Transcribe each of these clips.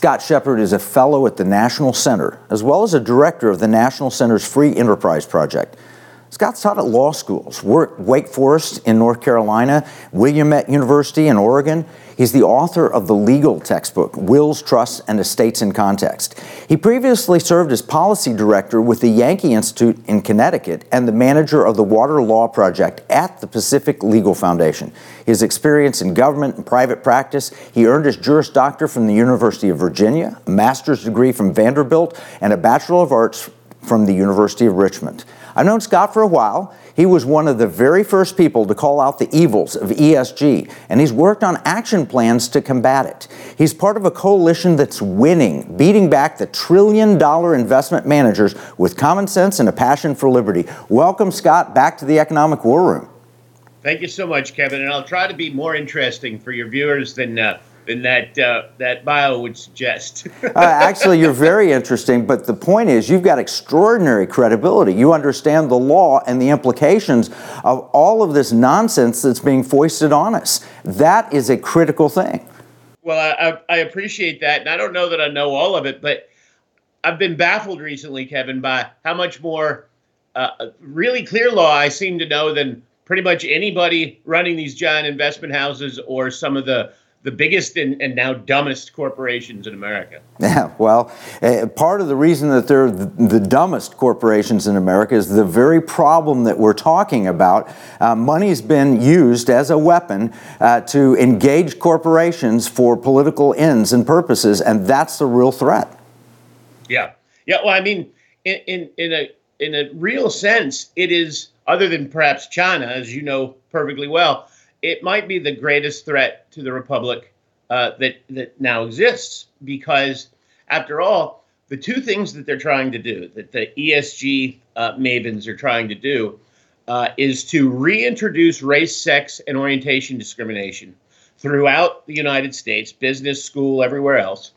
Scott Shepard is a fellow at the National Center, as well as a director of the National Center's Free Enterprise Project. Scott's taught at law schools, worked Wake Forest in North Carolina, Willamette University in Oregon. He's the author of the legal textbook, Wills, Trusts, and Estates in Context. He previously served as policy director with the Yankee Institute in Connecticut and the manager of the Water Law Project at the Pacific Legal Foundation. His experience in government and private practice, he earned his Juris Doctor from the University of Virginia, a master's degree from Vanderbilt, and a Bachelor of Arts from the University of Richmond. I've known Scott for a while. He was one of the very first people to call out the evils of ESG, and he's worked on action plans to combat it. He's part of a coalition that's winning, beating back the trillion-dollar investment managers with common sense and a passion for liberty. Welcome, Scott, back to the Economic War Room. Thank you so much, Kevin, and I'll try to be more interesting for your viewers than that bio would suggest. Actually, you're very interesting, but the point is you've got extraordinary credibility. You understand the law and the implications of all of this nonsense that's being foisted on us. That is a critical thing. Well, I appreciate that, and I don't know that I know all of it, but I've been baffled recently, Kevin, by how much more really clear law I seem to know than pretty much anybody running these giant investment houses or some of the biggest and now dumbest corporations in America. Yeah, well, part of the reason that they're the dumbest corporations in America is the very problem that we're talking about. Money's been used as a weapon to engage corporations for political ends and purposes, and that's the real threat. Yeah. Well, I mean, in a real sense, it is, other than perhaps China, as you know perfectly well, it might be the greatest threat to the republic that now exists, because, after all, the two things that they're trying to do, that the ESG mavens are trying to do, is to reintroduce race, sex, and orientation discrimination throughout the United States, business, school, everywhere else,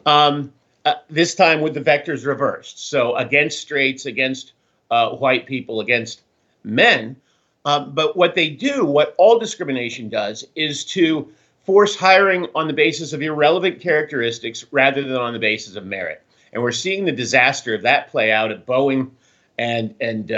this time with the vectors reversed. So against straights, against white people, against men. But what they do, what all discrimination does, is to force hiring on the basis of irrelevant characteristics rather than on the basis of merit. And we're seeing the disaster of that play out at Boeing and in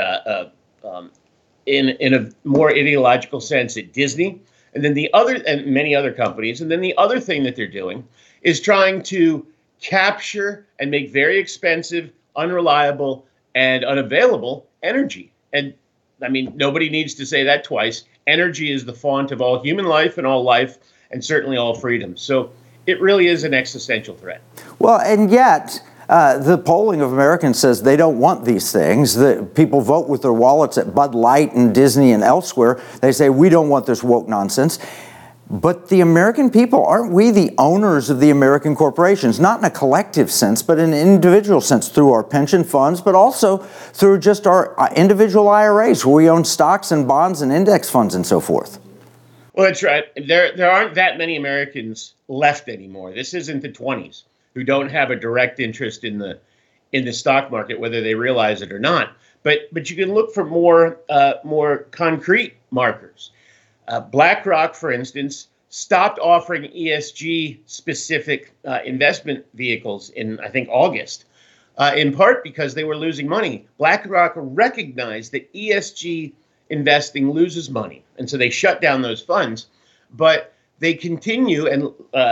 a more ideological sense at Disney, and then and many other companies. And then the other thing that they're doing is trying to capture and make very expensive, unreliable, and unavailable energy. And I mean, nobody needs to say that twice. Energy is the font of all human life and all life, and certainly all freedom. So it really is an existential threat. Well, and yet the polling of Americans says they don't want these things. The people vote with their wallets at Bud Light and Disney and elsewhere. They say, we don't want this woke nonsense. But the American people, aren't we the owners of the American corporations? Not in a collective sense, but in an individual sense, through our pension funds, but also through just our individual IRAs, where we own stocks and bonds and index funds and so forth. Well, that's right. There aren't that many Americans left anymore. This isn't the 20s who don't have a direct interest in the stock market, whether they realize it or not. But you can look for more concrete markers. BlackRock, for instance, stopped offering ESG-specific investment vehicles in, I think, August, in part because they were losing money. BlackRock recognized that ESG investing loses money, and so they shut down those funds. But they continue, and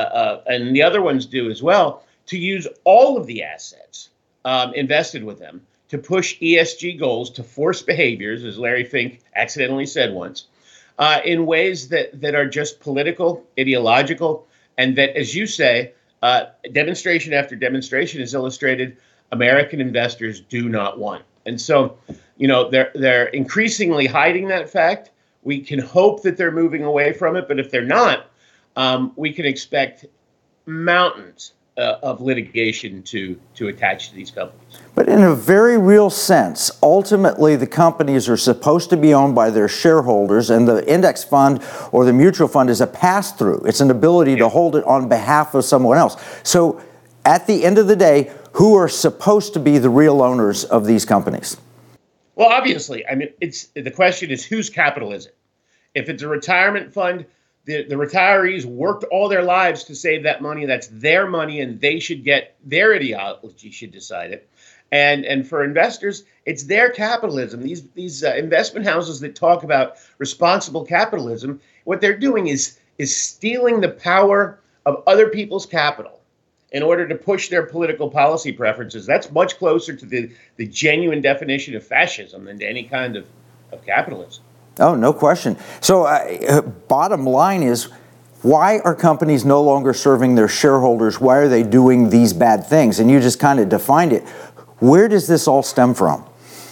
the other ones do as well, to use all of the assets invested with them to push ESG goals, to force behaviors, as Larry Fink accidentally said once, in ways that are just political, ideological, and that, as you say, demonstration after demonstration has illustrated American investors do not want. And so, they're increasingly hiding that fact. We can hope that they're moving away from it, but if they're not, we can expect mountains of litigation to attach to these companies. But in a very real sense, ultimately the companies are supposed to be owned by their shareholders, and the index fund or the mutual fund is a pass-through. It's an ability to hold it on behalf of someone else. So at the end of the day, who are supposed to be the real owners of these companies? Well, obviously, I mean, the question is, whose capital is it? If it's a retirement fund, the retirees worked all their lives to save that money. That's their money, and they should get their ideology should decide it. And for investors, it's their capitalism. These investment houses that talk about responsible capitalism, what they're doing is stealing the power of other people's capital in order to push their political policy preferences. That's much closer to the genuine definition of fascism than to any kind of capitalism. Oh, no question. So bottom line is, why are companies no longer serving their shareholders? Why are they doing these bad things? And you just kind of defined it. Where does this all stem from?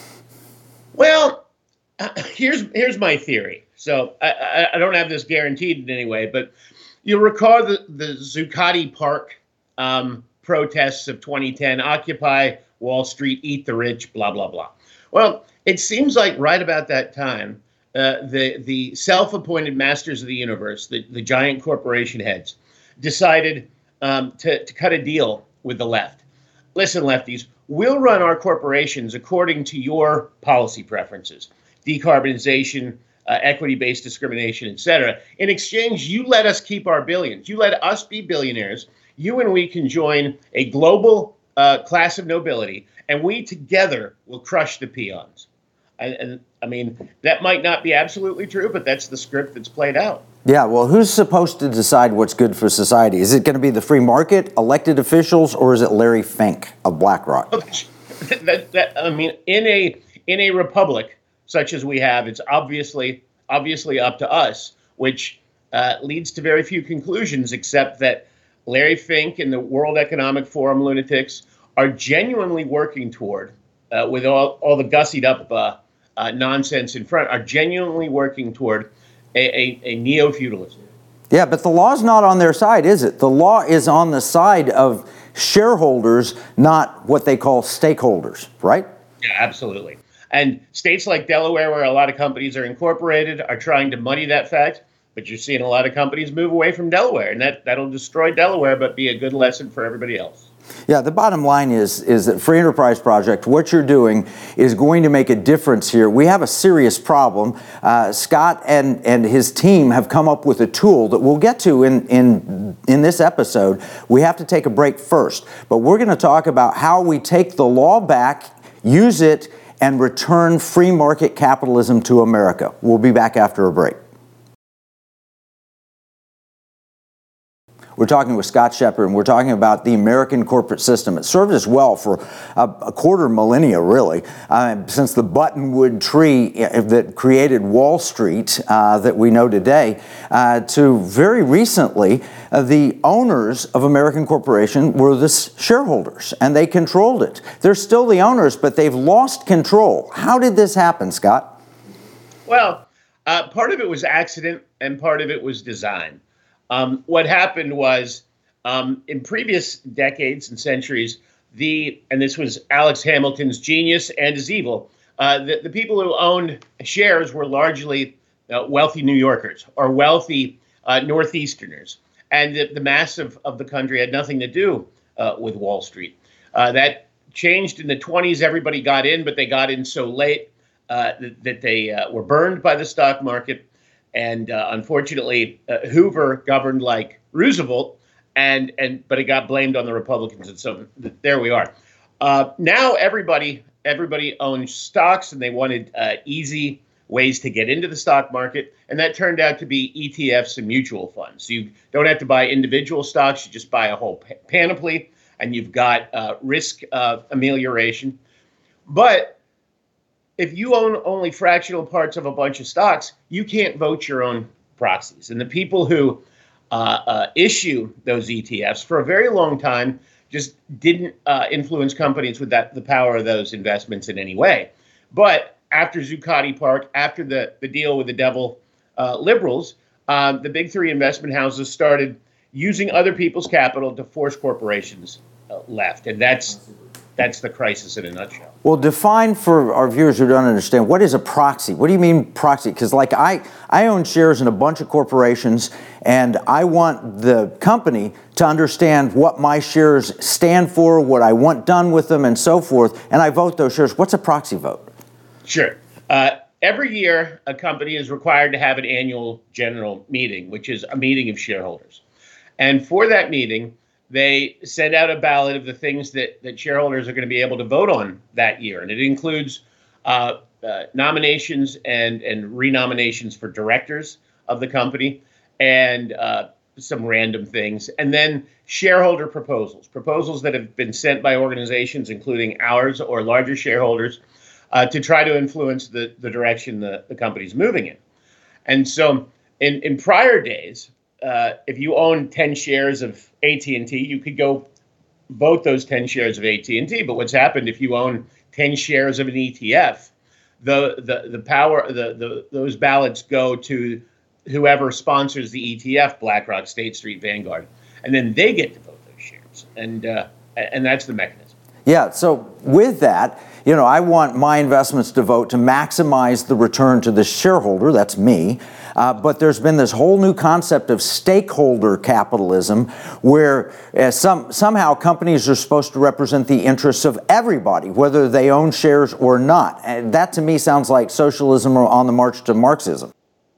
Well, here's my theory. So I don't have this guaranteed in any way, but you'll recall the Zuccotti Park protests of 2010, Occupy Wall Street, Eat the Rich, blah, blah, blah. Well, it seems like right about that time, the self-appointed masters of the universe, the giant corporation heads, decided to cut a deal with the left. Listen, lefties, we'll run our corporations according to your policy preferences, decarbonization, equity-based discrimination, et cetera. In exchange, you let us keep our billions. You let us be billionaires. You and we can join a global class of nobility, and we together will crush the peons. And I mean, that might not be absolutely true, but that's the script that's played out. Yeah, well, who's supposed to decide what's good for society? Is it going to be the free market, elected officials, or is it Larry Fink of BlackRock? I mean, in a republic such as we have, it's obviously up to us, which leads to very few conclusions, except that Larry Fink and the World Economic Forum lunatics are genuinely working toward, with all the gussied up nonsense in front, are genuinely working toward a neo-feudalism. Yeah, but the law's not on their side, is it? The law is on the side of shareholders, not what they call stakeholders, right? Yeah, absolutely. And states like Delaware, where a lot of companies are incorporated, are trying to muddy that fact. But you're seeing a lot of companies move away from Delaware, and that'll destroy Delaware, but be a good lesson for everybody else. Yeah, the bottom line is that Free Enterprise Project, what you're doing is going to make a difference here. We have a serious problem. Scott and his team have come up with a tool that we'll get to in this episode. We have to take a break first, but we're going to talk about how we take the law back, use it, and return free market capitalism to America. We'll be back after a break. We're talking with Scott Shepard, and we're talking about the American corporate system. It served us well for a quarter millennia, really, since the buttonwood tree that created Wall Street that we know today, to very recently, the owners of American Corporation were the shareholders, and they controlled it. They're still the owners, but they've lost control. How did this happen, Scott? Well, part of it was accident, and part of it was design. What happened was, in previous decades and centuries, and this was Alex Hamilton's genius and his evil, the people who owned shares were largely wealthy New Yorkers or wealthy Northeasterners. And the mass of the country had nothing to do with Wall Street. That changed in the 20s. Everybody got in, but they got in so late that they were burned by the stock market. And unfortunately, Hoover governed like Roosevelt, but it got blamed on the Republicans. And so there we are. Now everybody owns stocks, and they wanted easy ways to get into the stock market. And that turned out to be ETFs and mutual funds. So you don't have to buy individual stocks. You just buy a whole panoply, and you've got risk amelioration. But if you own only fractional parts of a bunch of stocks, you can't vote your own proxies. And the people who issue those ETFs for a very long time just didn't influence companies with the power of those investments in any way. But after Zuccotti Park, after the deal with the devil liberals, the big three investment houses started using other people's capital to force corporations left. And that's the crisis in a nutshell. Well, define for our viewers who don't understand, what is a proxy? What do you mean proxy? Because like I own shares in a bunch of corporations, and I want the company to understand what my shares stand for, what I want done with them, and so forth, and I vote those shares. What's a proxy vote? Sure. every year, a company is required to have an annual general meeting, which is a meeting of shareholders. And for that meeting, they send out a ballot of the things that shareholders are going to be able to vote on that year. And it includes nominations and renominations for directors of the company, and some random things. And then shareholder proposals that have been sent by organizations, including ours or larger shareholders, to try to influence the direction the company's moving in. And so in prior days, if you own 10 shares of AT&T, you could go vote those 10 shares of AT&T. But what's happened, if you own 10 shares of an ETF, those ballots go to whoever sponsors the ETF, BlackRock, State Street, Vanguard, and then they get to vote those shares. And that's the mechanism. Yeah, so with that, I want my investments to vote to maximize the return to the shareholder, that's me, but there's been this whole new concept of stakeholder capitalism where somehow companies are supposed to represent the interests of everybody, whether they own shares or not. And that to me sounds like socialism or on the march to Marxism.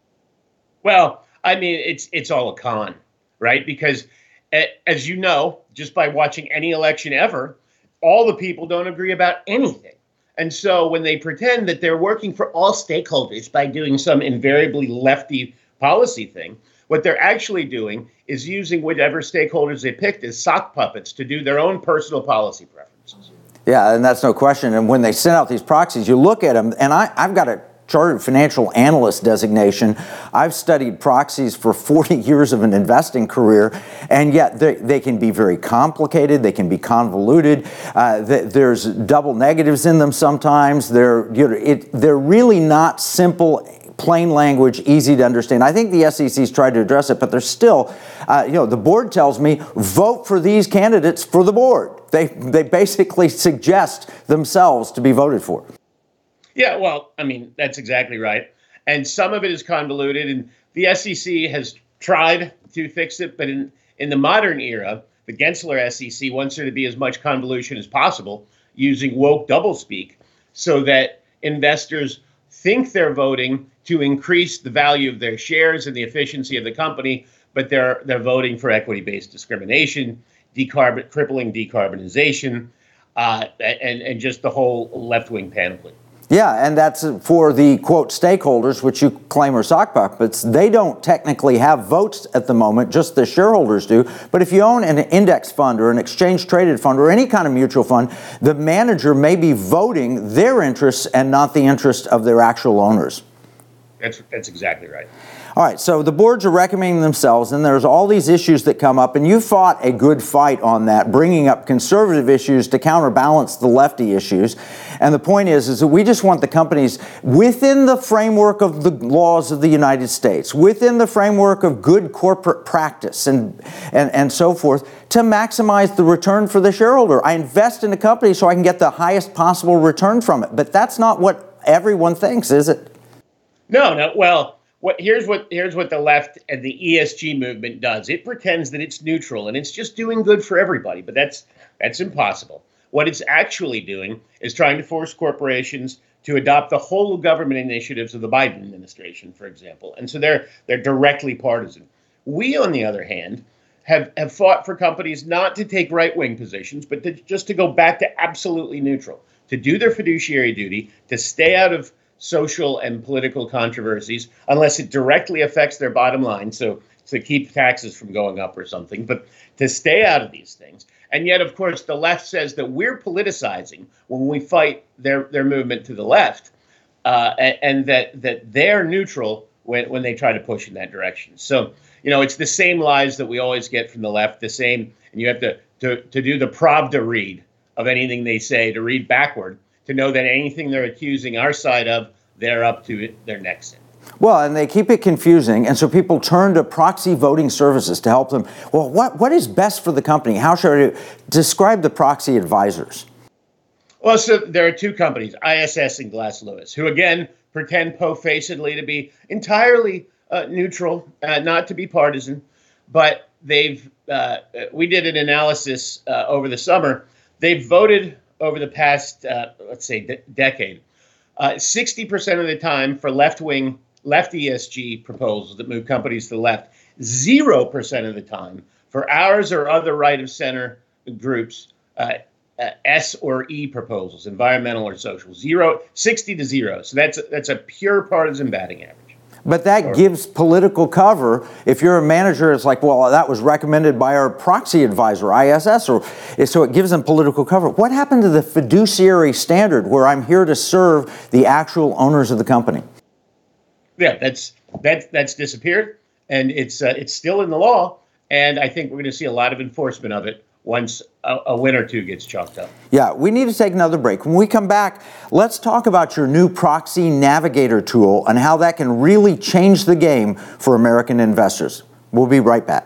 Well, I mean, it's all a con, right? Because as you know, just by watching any election ever, all the people don't agree about anything. And so when they pretend that they're working for all stakeholders by doing some invariably lefty policy thing, what they're actually doing is using whatever stakeholders they picked as sock puppets to do their own personal policy preferences. Yeah, and that's no question. And when they send out these proxies, you look at them, and I've got a chartered financial analyst designation. I've studied proxies for 40 years of an investing career, and yet they can be very complicated. They can be convoluted. There's double negatives in them sometimes. They're really not simple, plain language, easy to understand. I think the SEC's tried to address it, but there's still, the board tells me, vote for these candidates for the board. They basically suggest themselves to be voted for. Yeah, well, I mean, that's exactly right. And some of it is convoluted, and the SEC has tried to fix it. But in the modern era, the Gensler SEC wants there to be as much convolution as possible using woke doublespeak so that investors think they're voting to increase the value of their shares and the efficiency of the company, but they're voting for equity-based discrimination, crippling decarbonization, and just the whole left-wing panoply. Yeah, and that's for the, quote, stakeholders, which you claim are sock puppets. They don't technically have votes at the moment, just the shareholders do. But if you own an index fund or an exchange-traded fund or any kind of mutual fund, the manager may be voting their interests and not the interest of their actual owners. That's exactly right. All right, so the boards are recommending themselves, and there's all these issues that come up, and you fought a good fight on that, bringing up conservative issues to counterbalance the lefty issues. And the point is that we just want the companies within the framework of the laws of the United States, within the framework of good corporate practice and so forth, to maximize the return for the shareholder. I invest in a company so I can get the highest possible return from it. But that's not what everyone thinks, is it? No. Well, here's what the left and the ESG movement does. It pretends that it's neutral and it's just doing good for everybody, but that's impossible. What it's actually doing is trying to force corporations to adopt the whole government initiatives of the Biden administration, for example. And so they're directly partisan. We, on the other hand, have fought for companies not to take right-wing positions, but just to go back to absolutely neutral, to do their fiduciary duty, to stay out of social and political controversies unless it directly affects their bottom line, so to keep taxes from going up or something, but to stay out of these things. And yet, of course, the left says that we're politicizing when we fight their movement to the left, and that they're neutral when they try to push in that direction. So, it's the same lies that we always get from the left, the same, and you have to do the Pravda read of anything they say, to read backward, to know that anything they're accusing our side of, they're up to their necks in. Well, and they keep it confusing, and so people turn to proxy voting services to help them. Well, what is best for the company? How should I describe the proxy advisors? Well, so there are two companies, ISS and Glass Lewis, who again pretend po-facedly to be entirely neutral, not to be partisan, but we did an analysis over the summer. They've voted over the past, decade, 60% of the time for left ESG proposals that move companies to the left, 0% of the time for ours or other right of center groups, S or E proposals, environmental or social, 60 to 0. So that's a pure partisan batting average. But that gives political cover. If you're a manager, it's like, well, that was recommended by our proxy advisor, ISS, so it gives them political cover. What happened to the fiduciary standard where I'm here to serve the actual owners of the company? Yeah, that's disappeared, and it's still in the law, and I think we're going to see a lot of enforcement of it once a win or two gets chalked up. Yeah, we need to take another break. When we come back, let's talk about your new Proxy Navigator tool and how that can really change the game for American investors. We'll be right back.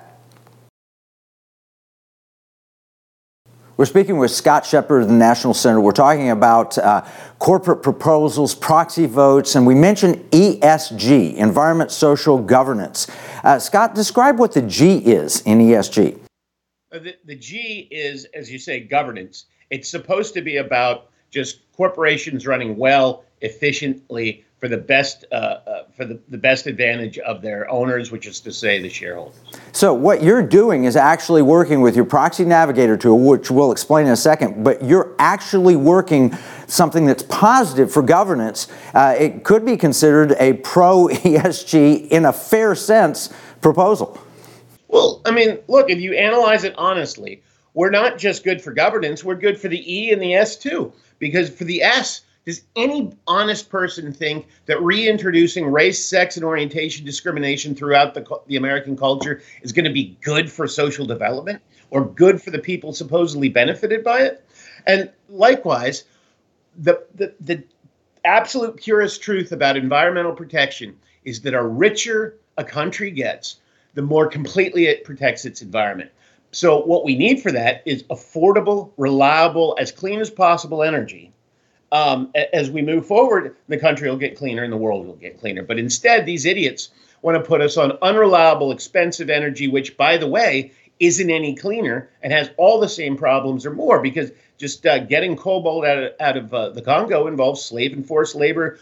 We're speaking with Scott Shepard of the National Center. We're talking about corporate proposals, proxy votes, and we mentioned ESG, environment, social, governance. Scott, describe what the G is in ESG. The G is, as you say, governance. It's supposed to be about just corporations running well, efficiently, for the best the best advantage of their owners, which is to say the shareholders. So what you're doing is actually working with your Proxy Navigator tool, which we'll explain in a second, but you're actually working something that's positive for governance. It could be considered a pro-ESG, in a fair sense, proposal. Well, I mean, look, if you analyze it honestly, we're not just good for governance, we're good for the E and the S too. Because for the S, does any honest person think that reintroducing race, sex, and orientation discrimination throughout the American culture is going to be good for social development or good for the people supposedly benefited by it? And likewise, the absolute purest truth about environmental protection is that the richer a country gets, the more completely it protects its environment. So what we need for that is affordable, reliable, as clean as possible energy. As we move forward, the country will get cleaner and the world will get cleaner. But instead, these idiots want to put us on unreliable, expensive energy, which, by the way, isn't any cleaner and has all the same problems or more, because just getting cobalt out of the Congo involves slave and forced labor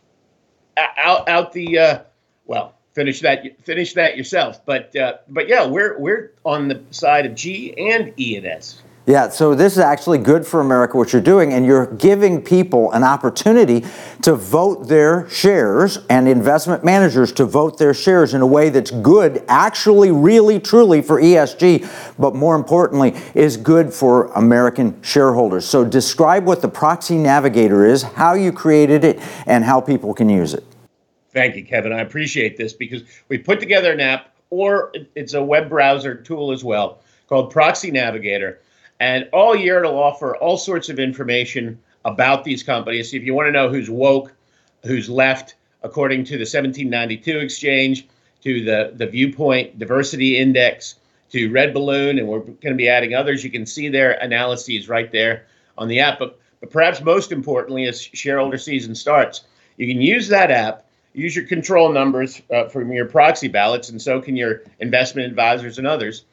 Finish that yourself. But yeah, we're on the side of G and E and S. Yeah, so this is actually good for America, what you're doing, and you're giving people an opportunity to vote their shares and investment managers to vote their shares in a way that's good, actually, really, truly for ESG, but more importantly, is good for American shareholders. So describe what the Proxy Navigator is, how you created it, and how people can use it. Thank you, Kevin. I appreciate this because we put together an app, or it's a web browser tool as well, called Proxy Navigator. And all year it'll offer all sorts of information about these companies. So if you want to know who's woke, who's left, according to the 1792 exchange, to the Viewpoint Diversity Index, to Red Balloon, and we're going to be adding others, you can see their analyses right there on the app. But perhaps most importantly, as shareholder season starts, you can use that app, use your control numbers from your proxy ballots, and so can your investment advisors and others,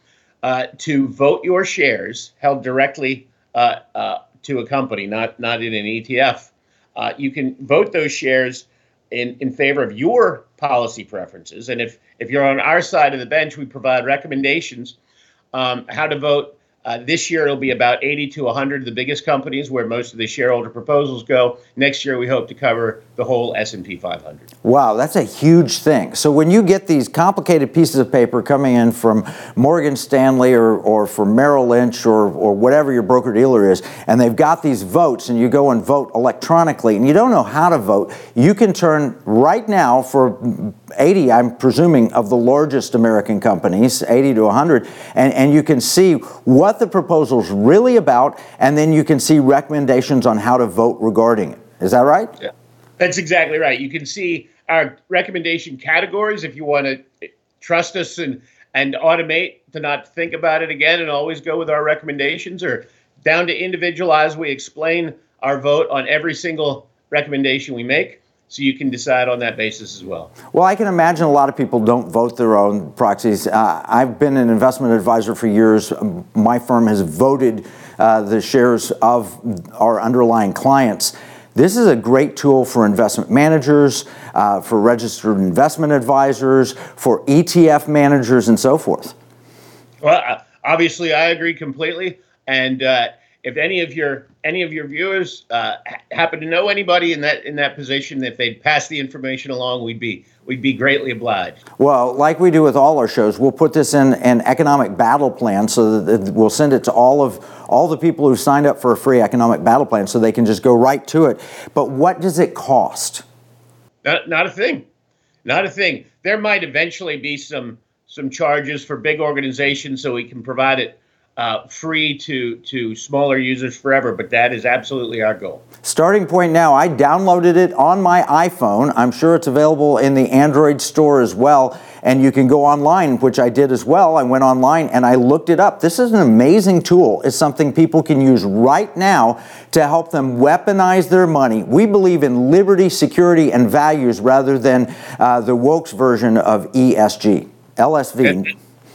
to vote your shares held directly to a company, not in an ETF. You can vote those shares in favor of your policy preferences. And if you're on our side of the bench, we provide recommendations how to vote. This year, it'll be about 80 to 100 of the biggest companies where most of the shareholder proposals go. Next year, we hope to cover the whole S&P 500. Wow, that's a huge thing. So when you get these complicated pieces of paper coming in from Morgan Stanley or from Merrill Lynch or whatever your broker-dealer is, and they've got these votes, and you go and vote electronically, and you don't know how to vote, you can turn right now for 80, I'm presuming, of the largest American companies, 80 to 100, and you can see what the proposal's really about, and then you can see recommendations on how to vote regarding it. Is that right? Yeah, that's exactly right. You can see our recommendation categories if you want to trust us and automate to not think about it again and always go with our recommendations, or down to individualize. We explain our vote on every single recommendation we make, so you can decide on that basis as well. Well, I can imagine a lot of people don't vote their own proxies. I've been an investment advisor for years. My firm has voted the shares of our underlying clients. This is a great tool for investment managers, for registered investment advisors, for ETF managers, and so forth. Well, obviously, I agree completely. And if any of your viewers happen to know anybody in that position, if they'd pass the information along, we'd be greatly obliged. Well, like we do with all our shows, we'll put this in an economic battle plan, so that we'll send it to all the people who signed up for a free economic battle plan, so they can just go right to it. But what does it cost? Not a thing. Not a thing. There might eventually be some charges for big organizations, so we can provide it free to smaller users forever, but that is absolutely our goal. Starting point now, I downloaded it on my iPhone. I'm sure it's available in the Android store as well, and you can go online, which I did as well. I went online and I looked it up. This is an amazing tool. It's something people can use right now to help them weaponize their money. We believe in liberty, security, and values rather than the woke's version of ESG. LSV.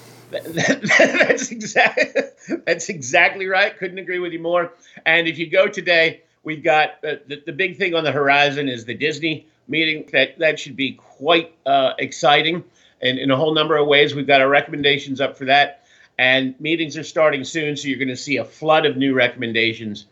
That's exactly right. Couldn't agree with you more. And if you go today, we've got the big thing on the horizon is the Disney meeting. That should be quite exciting, and in a whole number of ways. We've got our recommendations up for that, and meetings are starting soon, so you're going to see a flood of new recommendations.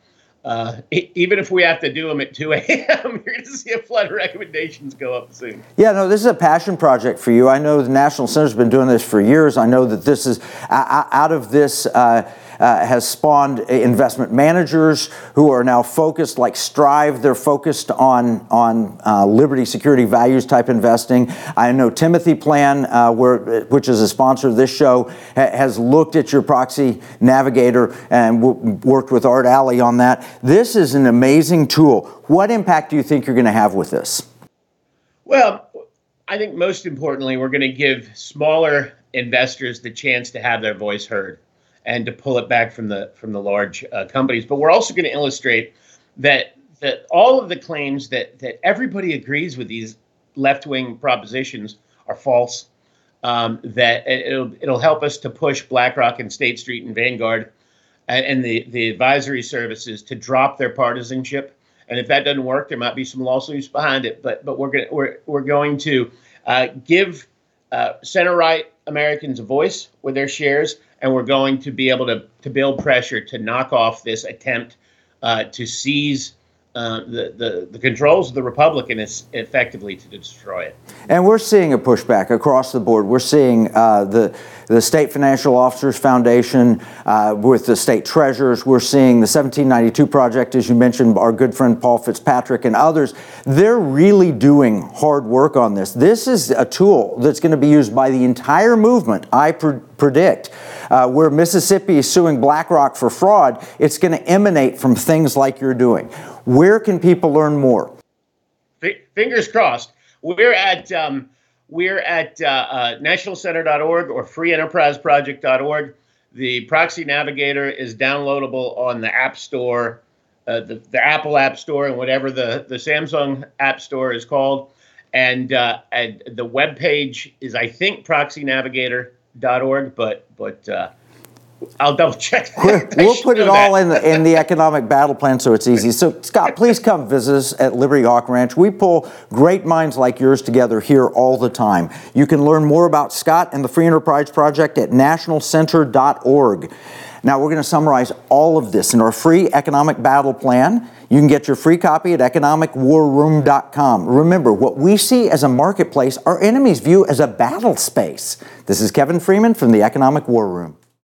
Even if we have to do them at 2 a.m., you're going to see a flood of recommendations go up soon. Yeah, no, this is a passion project for you. I know the National Center's been doing this for years. I know that this is, out of this has spawned investment managers who are now focused, like Strive. They're focused on liberty, security, values type investing. I know Timothy Plan, which is a sponsor of this show, has looked at your Proxy Navigator and worked with Art Alley on that. This is an amazing tool. What impact do you think you're going to have with this? Well, I think most importantly, we're going to give smaller investors the chance to have their voice heard and to pull it back from the large companies. But we're also going to illustrate that all of the claims that everybody agrees with these left-wing propositions are false. That it'll help us to push BlackRock and State Street and Vanguard and the advisory services to drop their partisanship. And if that doesn't work, there might be some lawsuits behind it. But we're going to give center-right Americans a voice with their shares, and we're going to be able to build pressure to knock off this attempt to seize the controls of the Republicans effectively, to destroy it. And we're seeing a pushback across the board. We're seeing the State Financial Officers Foundation with the state treasurers. We're seeing the 1792 Project, as you mentioned, our good friend Paul Fitzpatrick and others. They're really doing hard work on this. This is a tool that's going to be used by the entire movement, I predict. Where Mississippi is suing BlackRock for fraud, it's going to emanate from things like you're doing. Where can people learn more? Fingers crossed. We're at nationalcenter.org or freeenterpriseproject.org. The Proxy Navigator is downloadable on the App Store, the Apple App Store, and whatever the Samsung App Store is called. And the webpage is, I think, proxynavigator.org, but I'll double check that. We'll put it all in the economic battle plan, so it's easy. So, Scott, please come visit us at Liberty Hawk Ranch. We pull great minds like yours together here all the time. You can learn more about Scott and the Free Enterprise Project at nationalcenter.org. Now, we're going to summarize all of this in our free economic battle plan. You can get your free copy at economicwarroom.com. Remember, what we see as a marketplace, our enemies view as a battle space. This is Kevin Freeman from the Economic War Room.